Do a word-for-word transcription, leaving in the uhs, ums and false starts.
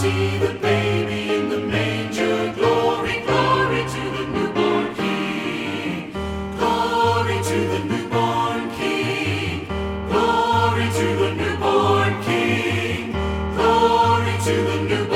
see the baby in the manger. Glory, glory to the newborn King. Glory to the newborn King. Glory to the newborn King. Glory to the newborn King.